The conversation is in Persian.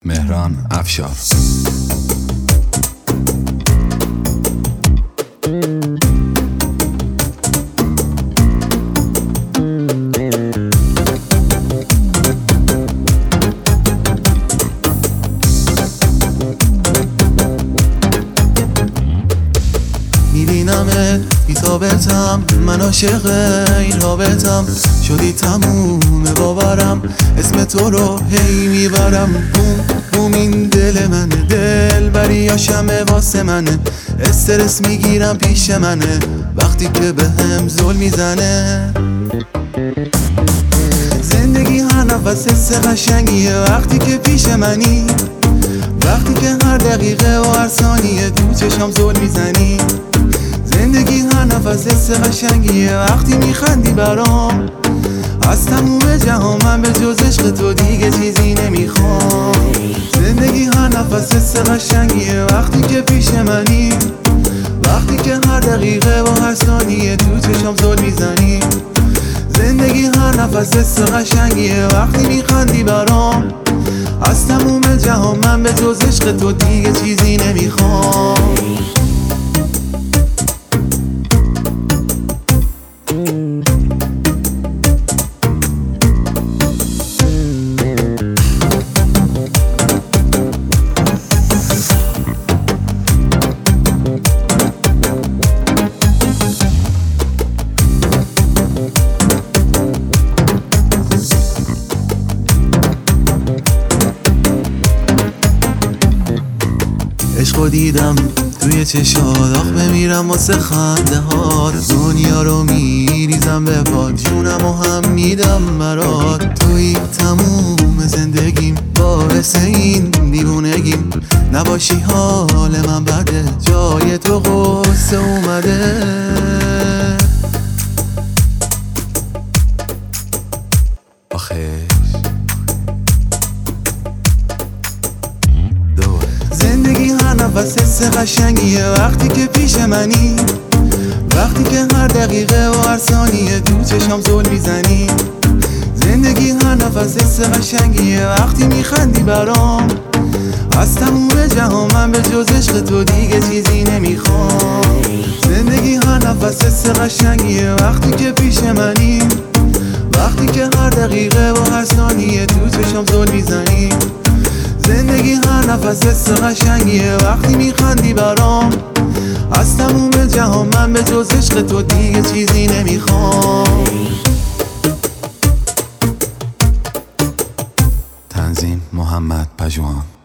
مهران افشار. میبینمت بی ثابتم، من عاشق این رابطم، شدی تموم باورم، اسم تو رو هی میبرم. بوم بوم این دل منه، دل بری شمه واسه منه، استرس میگیرم پیش منه وقتی که به هم زل میزنه. زندگی هر نفس حس قشنگیه وقتی که پیش منی، وقتی که هر دقیقه و هر ثانیه تو چشم زل میزنی. زندگی هر نفس حس قشنگیه وقتی میخندی برام، از تموم جهان من به جز عشق تو دیگه چیزی نمیخوام. زندگی هر نفس حس قشنگیه وقتی که پیش منی، وقتی که هر دقیقه و هر ثانیه تو چشم زل میزنی. زندگی هر نفس حس قشنگیه وقتی میخندی برام، از تموم جهان من به جز عشق تو دیگه چیزی نمیخوام. عشقو دیدم توی چشات، آخ بمیرم واسه خنده هات. دنیا رو میریزم به پات، جونمو هم میدم برات. توی تموم زندگیم، باعث این دیوونگیم. نباشی حال من بده، جای تو غصه اومده. زندگی هر نفس حس قشنگیه وقتی که پیش منی، وقتی که هر دقیقه و هر ثانیه تو چشم زل میزنی. زندگی هر نفس حس قشنگیه وقتی میخندی برام، از تموم جهان من به جز عشق تو دیگه چیزی نمیخوام. زندگی هر نفس حس قشنگیه وقتی که پیش منی، وقتی که هر دقیقه و هر ثانیه تو چشم زل میزنی. زندگی هر نفس حس قشنگیه وقتی میخندی برام، از تموم جهان من به جز عشق تو دیگه چیزی نمیخوام. تنظیم محمد پژوهان.